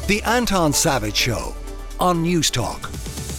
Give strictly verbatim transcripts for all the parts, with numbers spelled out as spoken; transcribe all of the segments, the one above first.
The Anton Savage Show on News Talk.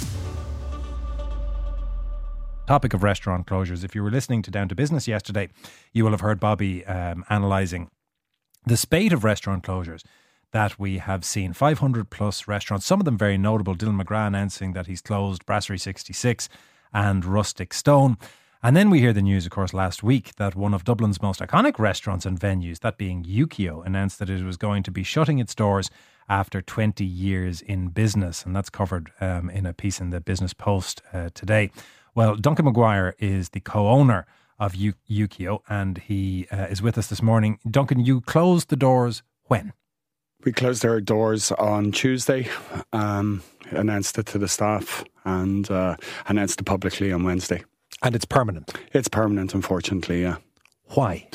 Topic of restaurant closures. If you were listening to Down to Business yesterday, you will have heard Bobby um, analysing the spate of restaurant closures that we have seen. five hundred plus restaurants, some of them very notable. Dylan McGrath announcing that he's closed Brasserie sixty-six and Rustic Stone. And then we hear the news, of course, last week that one of Dublin's most iconic restaurants and venues, that being Ukio, announced that it was going to be shutting its doors after twenty years in business. And that's covered um, in a piece in the Business Post uh, today. Well, Duncan Maguire is the co-owner of U- Ukio, and he uh, is with us this morning. Duncan, you closed the doors when? We closed our doors on Tuesday, um, announced it to the staff, and uh, announced it publicly on Wednesday. And it's permanent? It's permanent, unfortunately, yeah. Why?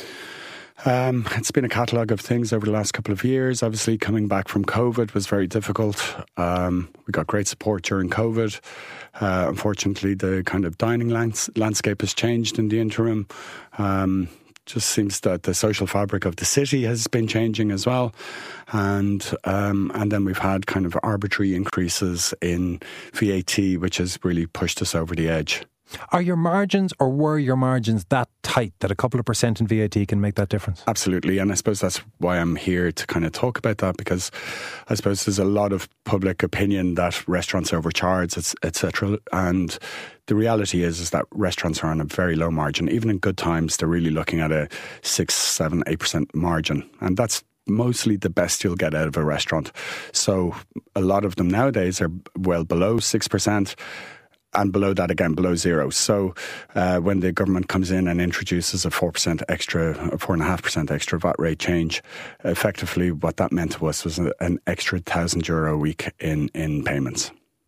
Um, it's been a catalogue of things over the last couple of years. Obviously, coming back from COVID was very difficult. Um, we got great support during COVID. Uh, unfortunately, the kind of dining lands- landscape has changed in the interim. Um, just seems that the social fabric of the city has been changing as well. And um, and then we've had kind of arbitrary increases in V A T, which has really pushed us over the edge. Are your margins, or were your margins that tight that a couple of percent in V A T can make that difference? Absolutely. And I suppose that's why I'm here to kind of talk about that, because I suppose there's a lot of public opinion that restaurants overcharge, et cetera. And the reality is, is that restaurants are on a very low margin. Even in good times, they're really looking at a six, seven, eight percent margin. And that's mostly the best you'll get out of a restaurant. So a lot of them nowadays are well below six percent. And below that again, below zero. So uh, when the government comes in and introduces a four percent extra, a four point five percent extra V A T rate change, effectively what that meant to us was an extra one thousand euro a week in, in payments.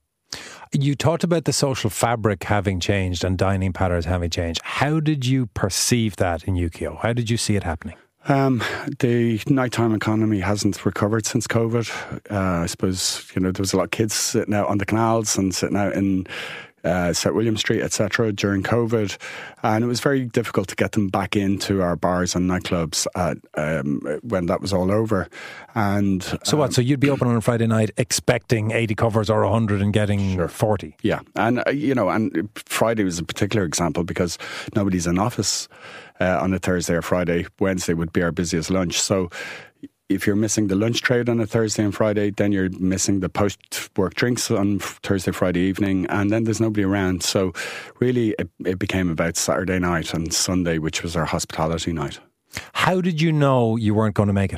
You talked about the social fabric having changed and dining patterns having changed. How did you perceive that in Ukio? How did you see it happening? Um, the nighttime economy hasn't recovered since COVID. Uh, I suppose, you know, there was a lot of kids sitting out on the canals and sitting out in uh, South William Street, et cetera during COVID. And it was very difficult to get them back into our bars and nightclubs at, um, when that was all over. And So um, what, so you'd be open on a Friday night expecting eighty covers or one hundred and getting sure. forty? Yeah. And, uh, you know, and Friday was a particular example because nobody's in office. Uh, on a Thursday or Friday. Wednesday would be our busiest lunch. So if you're missing the lunch trade on a Thursday and Friday, then you're missing the post-work drinks on Thursday, Friday evening, and then there's nobody around. So really it, it became about Saturday night and Sunday, which was our hospitality night. How did you know you weren't going to make it?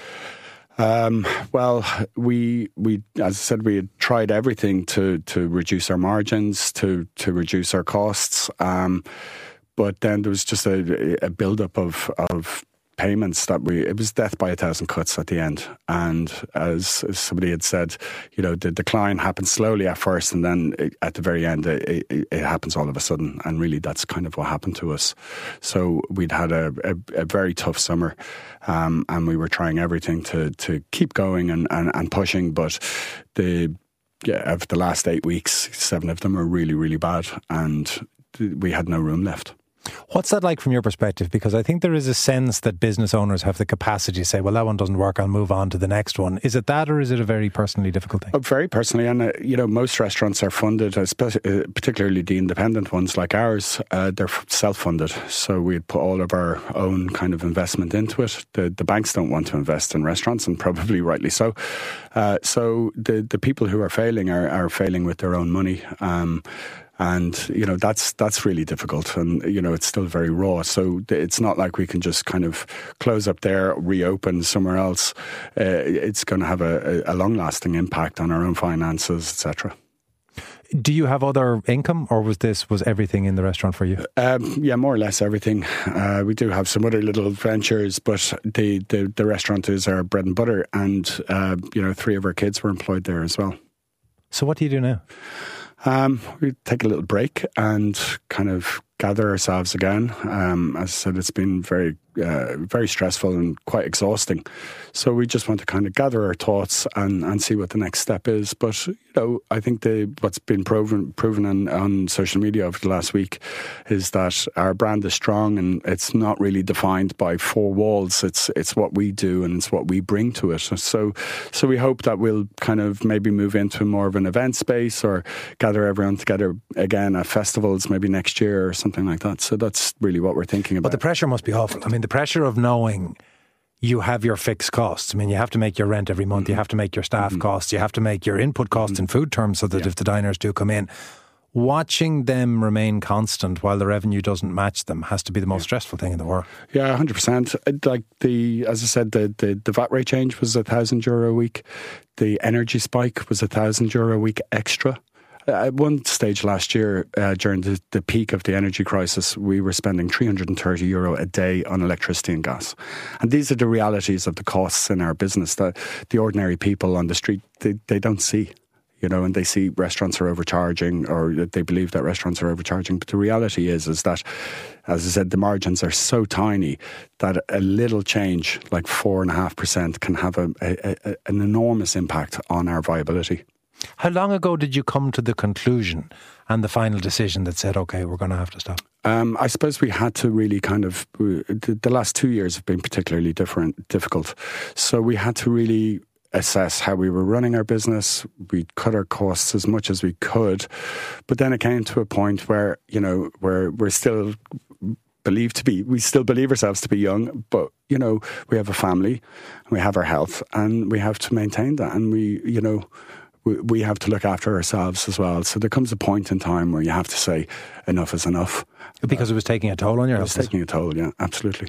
Um, well, we we as I said, we had tried everything to to reduce our margins, to to reduce our costs. Um, But then there was just a, a build-up of, of payments that we, it was death by a thousand cuts at the end. And as, as somebody had said, you know, the decline happens slowly at first, and then it, at the very end, it, it, it happens all of a sudden. And really that's kind of what happened to us. So we'd had a, a, a very tough summer, um, and we were trying everything to, to keep going and, and, and pushing. But the, yeah, of the last eight weeks, seven of them were really, really bad. And we had no room left. What's that like from your perspective? Because I think there is a sense that business owners have the capacity to say, well, that one doesn't work, I'll move on to the next one. Is it that, or is it a very personally difficult thing? Oh, very personally. And, uh, you know, most restaurants are funded, especially, uh, particularly the independent ones like ours, uh, they're self-funded. So we'd put all of our own kind of investment into it. The, the banks don't want to invest in restaurants, and probably rightly so. Uh, so the, the people who are failing are, are failing with their own money. Um, And, you know, that's that's really difficult. And, you know, it's still very raw. So it's not like we can just kind of close up there, reopen somewhere else. Uh, it's going to have a, a long-lasting impact on our own finances, et cetera. Do you have other income, or was this, was everything in the restaurant for you? Um, yeah, more or less everything. Uh, we do have some other little ventures, but the, the, the restaurant is our bread and butter. And, uh, you know, three of our kids were employed there as well. So what do you do now? Um, we take a little break and kind of gather ourselves again. Um, as I said, it's been very uh, very stressful and quite exhausting. So we just want to kind of gather our thoughts and, and see what the next step is. But, you know, I think the what's been proven proven on, on social media over the last week is that our brand is strong, and it's not really defined by four walls. It's it's what we do and it's what we bring to it. So so we hope that we'll kind of maybe move into more of an event space or gather everyone together again at festivals maybe next year or something like that. So that's really what we're thinking about. But the pressure must be awful. I mean, the pressure of knowing you have your fixed costs. I mean, you have to make your rent every month. Mm-hmm. You have to make your staff mm-hmm. costs. You have to make your input costs mm-hmm. in food terms so that yeah. if the diners do come in, watching them remain constant while the revenue doesn't match them has to be the most yeah. stressful thing in the world. Yeah, one hundred percent. Like the, as I said, the, the, the V A T rate change was a thousand euro a week. The energy spike was a thousand euro a week extra. At one stage last year, uh, during the, the peak of the energy crisis, we were spending three hundred thirty euro a day on electricity and gas. And these are the realities of the costs in our business that the ordinary people on the street, they, they don't see. You know, and they see restaurants are overcharging, or they believe that restaurants are overcharging. But the reality is, is that, as I said, the margins are so tiny that a little change, like four and a half percent, can have a, a, a, an enormous impact on our viability. How long ago did you come to the conclusion and the final decision that said, okay, we're going to have to stop? Um, I suppose we had to really kind of, the last two years have been particularly different, difficult. So we had to really assess how we were running our business. We cut our costs as much as we could. But then it came to a point where, you know, where we're still believed to be, we still believe ourselves to be young, but, you know, we have a family, we have our health, and we have to maintain that. And we, you know, we, we have to look after ourselves as well. So there comes a point in time where you have to say enough is enough. Because it was taking a toll on your health? It was taking a toll, yeah, absolutely.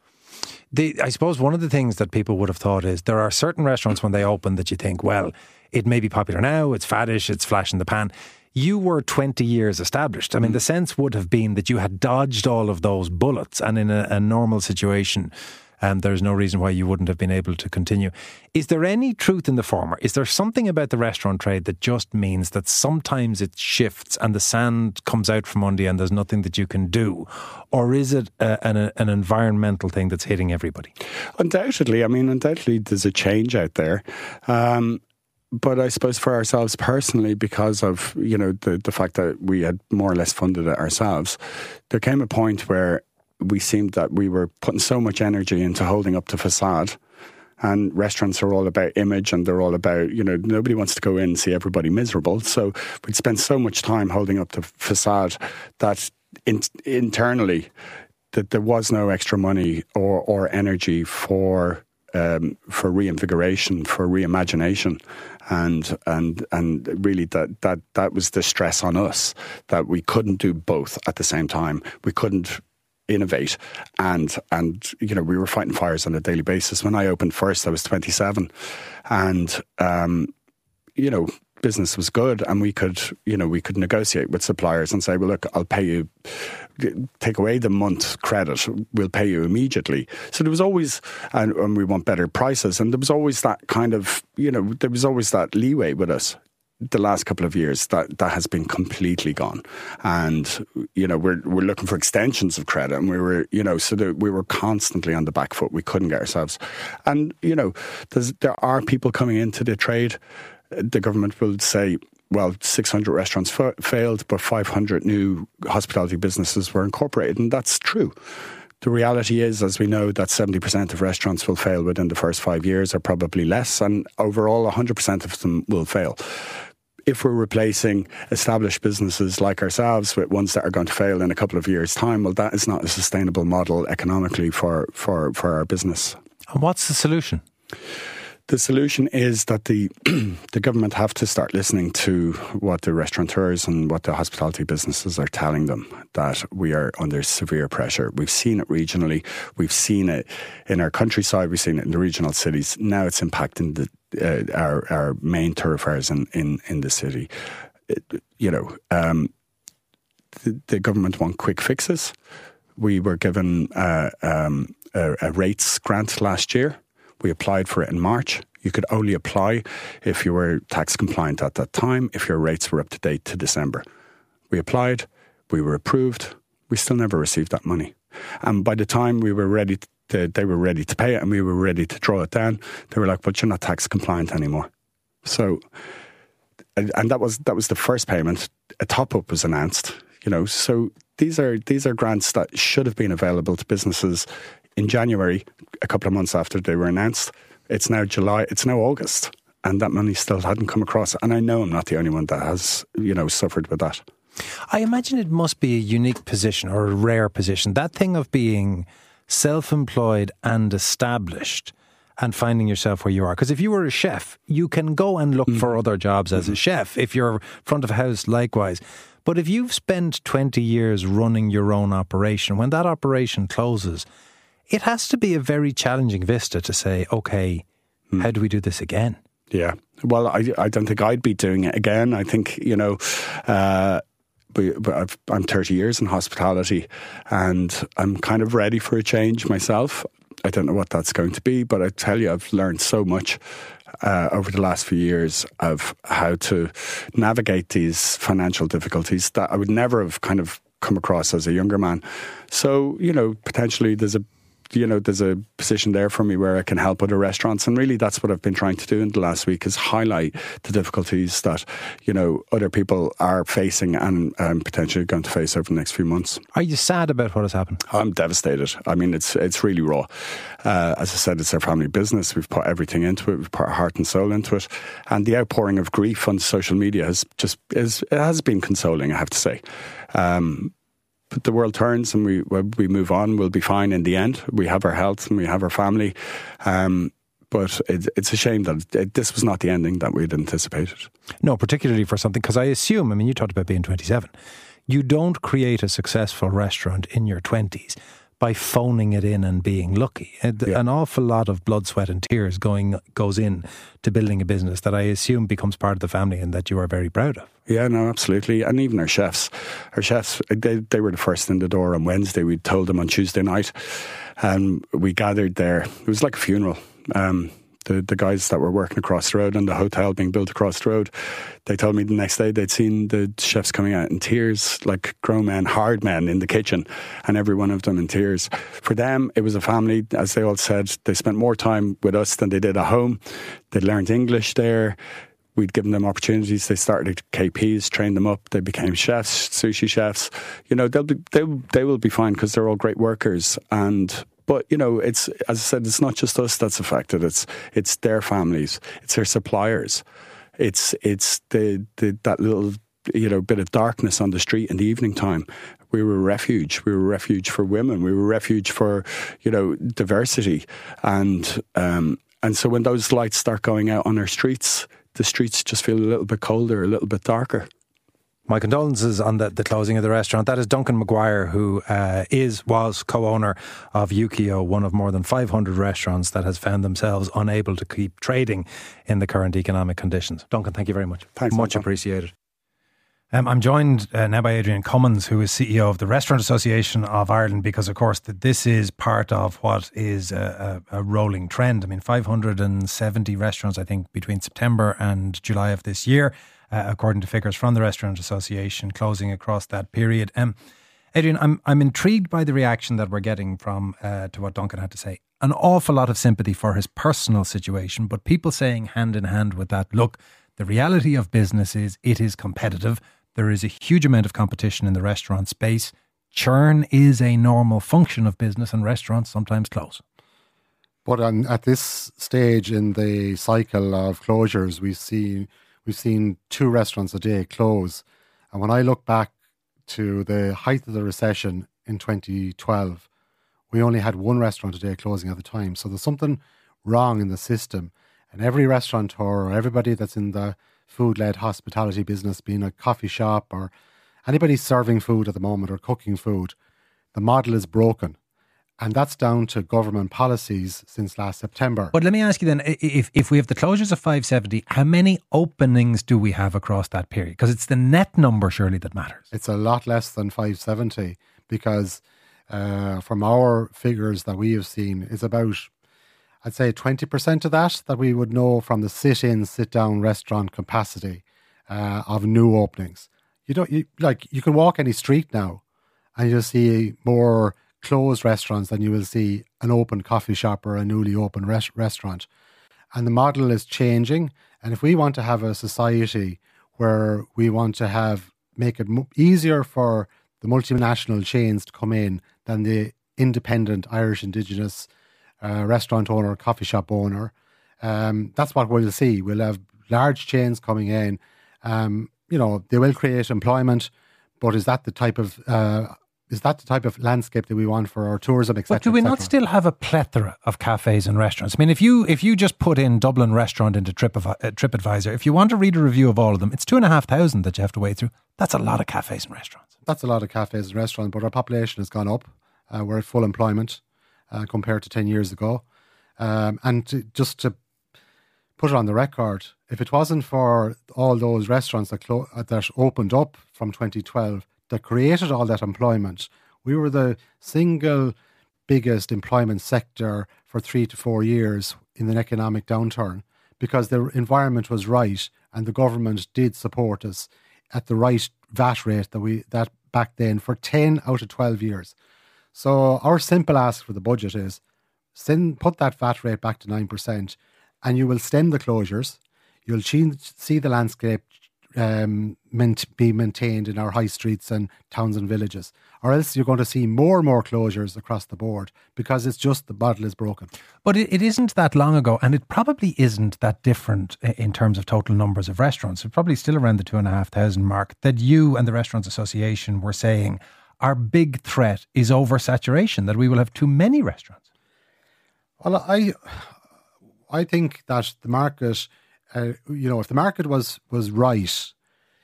The, I suppose one of the things that people would have thought is there are certain restaurants when they open that you think, well, it may be popular now, it's faddish, it's flash in the pan. You were twenty years established. I mean, the sense would have been that you had dodged all of those bullets, and in a, a normal situation, um, there's no reason why you wouldn't have been able to continue. Is there any truth in the former? Is there something about the restaurant trade that just means that sometimes it shifts and the sand comes out from under you and there's nothing that you can do? Or is it a, an, an environmental thing that's hitting everybody? Undoubtedly. I mean, undoubtedly there's a change out there. Um, but I suppose for ourselves personally, because of, you know, the, the fact that we had more or less funded it ourselves, there came a point where we seemed that we were putting so much energy into holding up the facade. And restaurants are all about image, and they're all about, you know, nobody wants to go in and see everybody miserable. So we'd spend so much time holding up the facade that in, internally that there was no extra money or, or energy for um, for reinvigoration, for reimagination. And and and really that, that that was the stress on us, that we couldn't do both at the same time. We couldn't innovate, and and you know, we were fighting fires on a daily basis. When I opened first, I was twenty-seven, and um, you know, business was good, and we could, you know, we could negotiate with suppliers and say, well, look, I'll pay you, take away the month credit, we'll pay you immediately. So there was always, and, and we want better prices, and there was always that kind of, you know, there was always that leeway with us. The last couple of years, that, that has been completely gone. And, you know, we're we're looking for extensions of credit, and we were, you know, so that we were constantly on the back foot. We couldn't get ourselves. And, you know, there's, there are people coming into the trade. The government will say, well, six hundred restaurants fa- failed, but five hundred new hospitality businesses were incorporated. And that's true. The reality is, as we know, that seventy percent of restaurants will fail within the first five years, or probably less. And overall, one hundred percent of them will fail. If we're replacing established businesses like ourselves with ones that are going to fail in a couple of years' time, well, that is not a sustainable model economically for, for, for our business. And what's the solution? The solution is that the the government have to start listening to what the restaurateurs and what the hospitality businesses are telling them, that we are under severe pressure. We've seen it regionally. We've seen it in our countryside. We've seen it in the regional cities. Now it's impacting the uh, our our main thoroughfares in, in, in the city. It, you know, um, the, the government want quick fixes. We were given uh, um, a, a rates grant last year. We applied for it in March. You could only apply if you were tax compliant at that time, if your rates were up to date to December. We applied, we were approved, we still never received that money. And by the time we were ready to, they were ready to pay it and we were ready to draw it down, they were like, but you're not tax compliant anymore. So, and, and that was that was the first payment. A top-up was announced, you know. So these are these are grants that should have been available to businesses in January, a couple of months after they were announced. It's now July, it's now August, and that money still hadn't come across. And I know I'm not the only one that has, you know, suffered with that. I imagine it must be a unique position or a rare position. That thing of being self-employed and established and finding yourself where you are. Because if you were a chef, you can go and look mm. for other jobs as mm-hmm. a chef. If you're front of house, likewise. But if you've spent twenty years running your own operation, when that operation closes, it has to be a very challenging vista to say, okay, mm. how do we do this again? Yeah. Well, I, I don't think I'd be doing it again. I think, you know, uh, but, but I've, I'm thirty years in hospitality and I'm kind of ready for a change myself. I don't know what that's going to be, but I tell you, I've learned so much uh, over the last few years of how to navigate these financial difficulties that I would never have kind of come across as a younger man. So, you know, potentially there's a you know, there's a position there for me where I can help other restaurants. And really that's what I've been trying to do in the last week, is highlight the difficulties that, you know, other people are facing and um, potentially going to face over the next few months. Are you sad about what has happened? I'm devastated. I mean, it's it's really raw. Uh, as I said, it's our family business. We've put everything into it. We've put our heart and soul into it. And the outpouring of grief on social media has just, is, it has been consoling, I have to say. Um, But the world turns and we we move on. We'll be fine in the end. We have our health and we have our family. Um, but it, it's a shame that it, this was not the ending that we'd anticipated. No, particularly for something, because I assume, I mean, you talked about being twenty-seven. You don't create a successful restaurant in your twenties by phoning it in and being lucky. Yeah. An awful lot of blood, sweat and tears going goes in to building a business that I assume becomes part of the family and that you are very proud of. Yeah, no, absolutely. And even our chefs. Our chefs, they, they were the first in the door on Wednesday. We told them on Tuesday night. And we gathered there. It was like a funeral. Um, the, the guys that were working across the road and the hotel being built across the road, they told me the next day they'd seen the chefs coming out in tears, like grown men, hard men in the kitchen, and every one of them in tears. For them, it was a family. As they all said, they spent more time with us than they did at home. They learned English there. We'd given them opportunities. They started at K Ps, trained them up. They became chefs, sushi chefs. You know, they'll be, they they will be fine because they're all great workers. And but you know, it's, as I said, it's not just us that's affected. It's it's their families. It's their suppliers. It's it's the, the that little, you know, bit of darkness on the street in the evening time. We were a refuge. We were a refuge for women. We were a refuge for, you know, diversity. And um, and so when those lights start going out on our streets, the streets just feel a little bit colder, a little bit darker. My condolences on the, the closing of the restaurant. That is Duncan Maguire, who uh, is, was co-owner of Yukio, one of more than five hundred restaurants that has found themselves unable to keep trading in the current economic conditions. Duncan, thank you very much. Thanks. Much appreciated. Um, I'm joined uh, now by Adrian Cummins, who is C E O of the Restaurant Association of Ireland, because, of course, that this is part of what is a, a, a rolling trend. I mean, five hundred seventy restaurants, I think, between September and July of this year, uh, according to figures from the Restaurant Association, closing across that period. Um, Adrian, I'm I'm intrigued by the reaction that we're getting from uh, to what Duncan had to say. An awful lot of sympathy for his personal situation, but people saying hand in hand with that, look, the reality of business is it is competitive. There is a huge amount of competition in the restaurant space. Churn is a normal function of business and restaurants sometimes close. But on, at this stage in the cycle of closures, we see, we've seen two restaurants a day close. And when I look back to the height of the recession in twenty twelve, we only had one restaurant a day closing at the time. So there's something wrong in the system. And every restaurateur or everybody that's in the food-led hospitality business, being a coffee shop or anybody serving food at the moment or cooking food, the model is broken. And that's down to government policies since last September. But let me ask you then, if if we have the closures of five seventy, how many openings do we have across that period? Because it's the net number surely that matters. It's a lot less than five seventy because uh, from our figures that we have seen, it's about, I'd say twenty percent of that that we would know from the sit-in, sit-down restaurant capacity uh, of new openings. You don't you, like you can walk any street now, and you'll see more closed restaurants than you will see an open coffee shop or a newly opened res- restaurant. And the model is changing. And if we want to have a society where we want to have make it mo- easier for the multinational chains to come in than the independent Irish Indigenous uh, restaurant owner, coffee shop owner, um, that's what we'll see. We'll have large chains coming in. Um, you know, they will create employment, but is that the type of uh, is that the type of landscape that we want for our tourism, et cetera? But do we not still have a plethora of cafes and restaurants? I mean, if you if you just put in Dublin restaurant into Trip, uh, TripAdvisor, if you want to read a review of all of them, it's two and a half thousand that you have to wade through. That's a lot of cafes and restaurants. That's a lot of cafes and restaurants, but our population has gone up. Uh, we're at full employment uh, compared to ten years ago. Um, and to, just to put it on the record, if it wasn't for all those restaurants that clo- that opened up from twenty twelve, that created all that employment, we were the single biggest employment sector for three to four years in an economic downturn, because the environment was right and the government did support us at the right V A T rate that we that back then for ten out of twelve years. So our simple ask for the budget is send put that V A T rate back to nine percent, and you will stem the closures. You'll see the landscape um, be maintained in our high streets and towns and villages, or else you're going to see more and more closures across the board, because it's just the model is broken. But it, it isn't that long ago, and it probably isn't that different in terms of total numbers of restaurants. It's probably still around the two and a half thousand mark, that you and the Restaurants Association were saying our big threat is oversaturation, that we will have too many restaurants. Well, I I think that the market, uh, you know, if the market was, was right,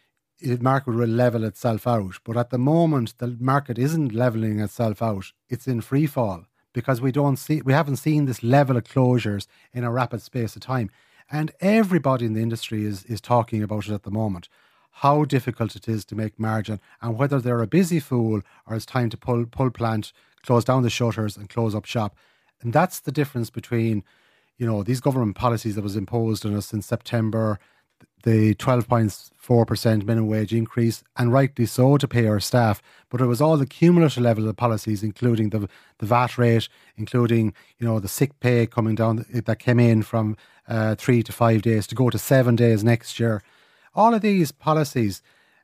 the market would level itself out. But at the moment, the market isn't leveling itself out. It's in free fall, because we don't see, we haven't seen this level of closures in a rapid space of time. And everybody in the industry is, is talking about it at the moment, how difficult it is to make margin, and whether they're a busy fool or it's time to pull, pull plant, close down the shutters and close up shop. And that's the difference between, you know, these government policies that was imposed on us in September, the twelve point four percent minimum wage increase, and rightly so, to pay our staff. But it was all the cumulative level of policies, including the the V A T rate, including, you know, the sick pay coming down, that came in from uh, three to five days to go to seven days next year. All of these policies,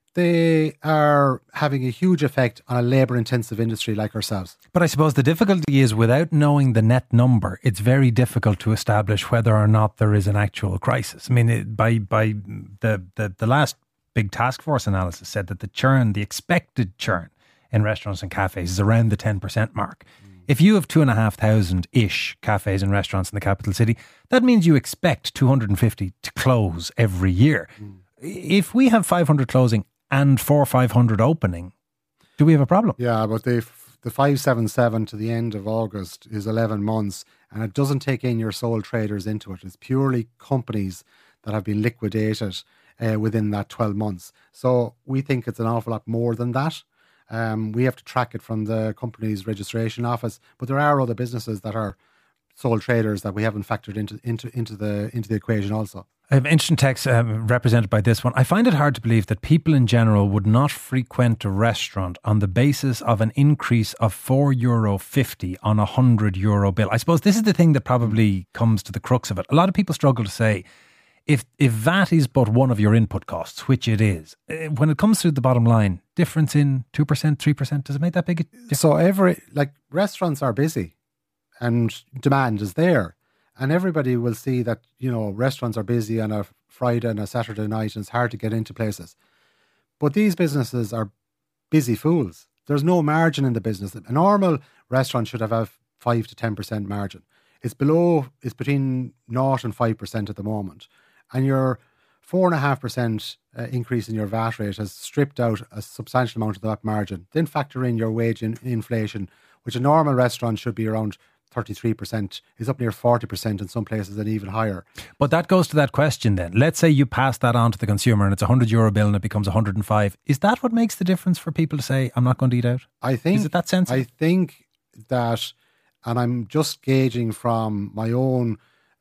they are having a huge effect on a labour-intensive industry like ourselves. But I suppose the difficulty is, without knowing the net number, it's very difficult to establish whether or not there is an actual crisis. I mean, it, by by the, the, the last big task force analysis said that the churn, the expected churn in restaurants and cafes is around the ten percent mark. Mm. If you have two and a half thousand-ish cafes and restaurants in the capital city, that means you expect two hundred fifty to close every year. Mm. If we have five hundred closing and four or five hundred opening, do we have a problem? Yeah, but the the five seventy-seven to the end of August is eleven months, and it doesn't take in your sole traders into it. It's purely companies that have been liquidated uh, within that twelve months. So we think it's an awful lot more than that. Um, we have to track it from the company's registration office, but there are other businesses that are sole traders that we haven't factored into into into the into the equation also. I have Instant Text um, represented by this one. I find it hard to believe that people in general would not frequent a restaurant on the basis of an increase of four euro fifty on a one hundred euro bill. I suppose this is the thing that probably comes to the crux of it. A lot of people struggle to say, if if V A T is but one of your input costs, which it is, when it comes to the bottom line, difference in two percent, three percent, does it make that big a difference? So every, like, restaurants are busy and demand is there. And everybody will see that, you know, restaurants are busy on a Friday and a Saturday night, and it's hard to get into places. But these businesses are busy fools. There's no margin in the business. A normal restaurant should have a five to ten percent margin. It's below, it's between zero and five percent at the moment. And your four point five percent uh, increase in your V A T rate has stripped out a substantial amount of that margin. Then factor in your wage in, inflation, which a normal restaurant should be around thirty-three percent, is up near forty percent in some places and even higher. But that goes to that question then. Let's say you pass that on to the consumer and it's a one hundred euro bill and it becomes one hundred five. Is that what makes the difference for people to say, I'm not going to eat out? I think, is it that sensible? I think that, and I'm just gauging from my own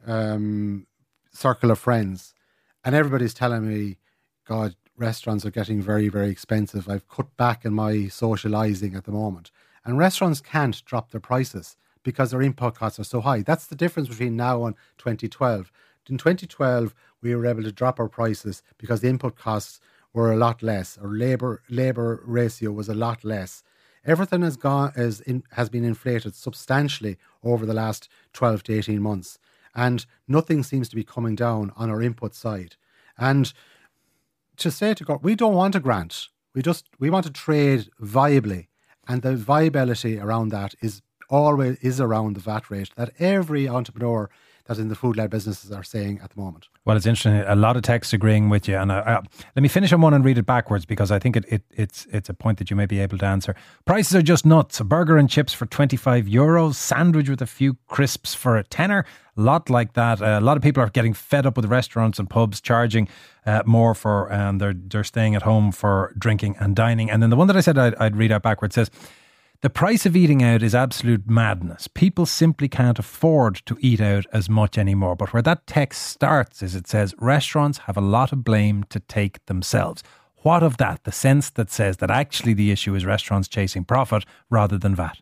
um, circle of friends, and everybody's telling me, God, restaurants are getting very, very expensive. I've cut back in my socialising at the moment. And restaurants can't drop their prices because their input costs are so high. That's the difference between now and twenty twelve. In twenty twelve, we were able to drop our prices because the input costs were a lot less. Our labour labour ratio was a lot less. Everything has gone is in, has been inflated substantially over the last twelve to eighteen months, and nothing seems to be coming down on our input side. And to say to God, we don't want a grant. We just we want to trade viably, and the viability around that is always is around the V A T rate that every entrepreneur that in the food-led businesses are saying at the moment. Well, it's interesting. A lot of texts agreeing with you. And I, I, let me finish on one and read it backwards because I think it, it, it's it's a point that you may be able to answer. Prices are just nuts. A burger and chips for twenty-five euros, sandwich with a few crisps for a tenner. A lot like that. Uh, a lot of people are getting fed up with restaurants and pubs charging uh, more for, um, they're, they're staying at home for drinking and dining. And then the one that I said I'd, I'd read out backwards says, the price of eating out is absolute madness. People simply can't afford to eat out as much anymore. But where that text starts is it says restaurants have a lot of blame to take themselves. What of that? The sense that says that actually the issue is restaurants chasing profit rather than V A T.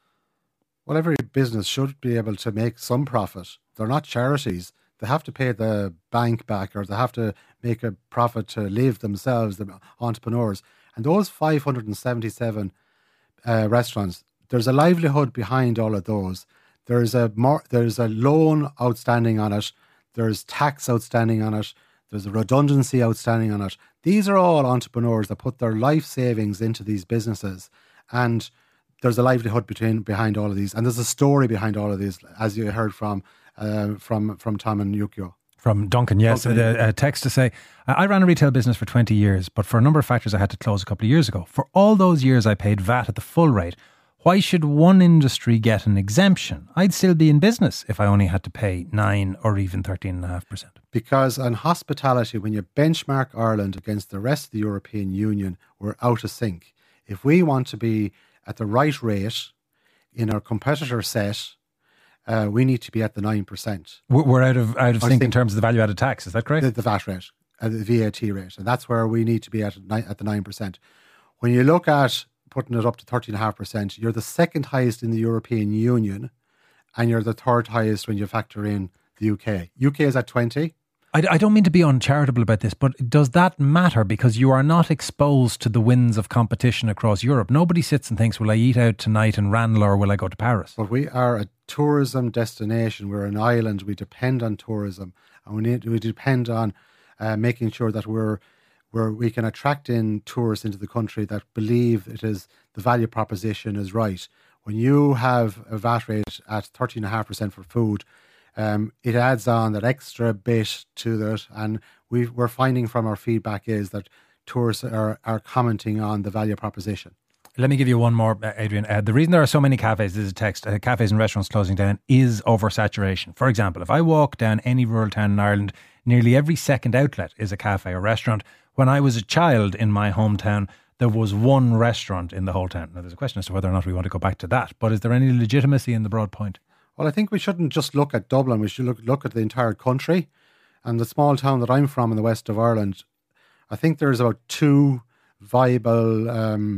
Well, every business should be able to make some profit. They're not charities. They have to pay the bank back, or they have to make a profit to live themselves, the entrepreneurs. And those five hundred seventy-seven Uh, restaurants, there's a livelihood behind all of those. There's a more, there's a loan outstanding on it. There's tax outstanding on it. There's a redundancy outstanding on it. These are all entrepreneurs that put their life savings into these businesses, and there's a livelihood between behind all of these, and there's a story behind all of these, as you heard from uh, from from Tom and Yukio. From Duncan, yes. Duncan. A, a text to say, I ran a retail business for twenty years, but for a number of factors I had to close a couple of years ago. For all those years I paid V A T at the full rate. Why should one industry get an exemption? I'd still be in business if I only had to pay nine or even thirteen point five percent. Because on hospitality, when you benchmark Ireland against the rest of the European Union, we're out of sync. If we want to be at the right rate in our competitor set, Uh, we need to be at the nine percent. We're out of out of sync in terms of the value-added tax, is that correct? The, the V A T rate, uh, the V A T rate. And that's where we need to be at at the nine percent. When you look at putting it up to thirteen point five percent, you're the second highest in the European Union, and you're the third highest when you factor in the U K. U K is at twenty. I, I don't mean to be uncharitable about this, but does that matter? Because you are not exposed to the winds of competition across Europe. Nobody sits and thinks, will I eat out tonight in Ranelagh or will I go to Paris? But we are a tourism destination. We're an island. We depend on tourism, and we need we depend on uh, making sure that we're where we can attract in tourists into the country that believe it is the value proposition is right. When you have a V A T rate at thirteen point five percent for food, Um, it adds on that extra bit to that, and we we're finding from our feedback is that tourists are, are commenting on the value proposition. Let me give you one more, Adrian. Uh, the reason there are so many cafes, this is a text, uh, cafes and restaurants closing down, is oversaturation. For example, if I walk down any rural town in Ireland, nearly every second outlet is a cafe or restaurant. When I was a child in my hometown, there was one restaurant in the whole town. Now, there's a question as to whether or not we want to go back to that, but is there any legitimacy in the broad point? Well, I think we shouldn't just look at Dublin. We should look look at the entire country. And the small town that I'm from in the west of Ireland, I think there's about two viable, um,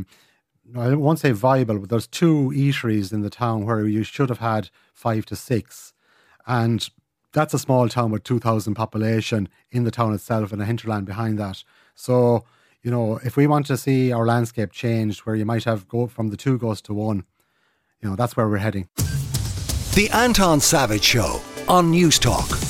I won't say viable, but there's two eateries in the town where you should have had five to six. And that's a small town with two thousand population in the town itself and a hinterland behind that. So, you know, if we want to see our landscape changed, where you might have go from the two goes to one, you know, that's where we're heading. The Anton Savage Show on News Talk.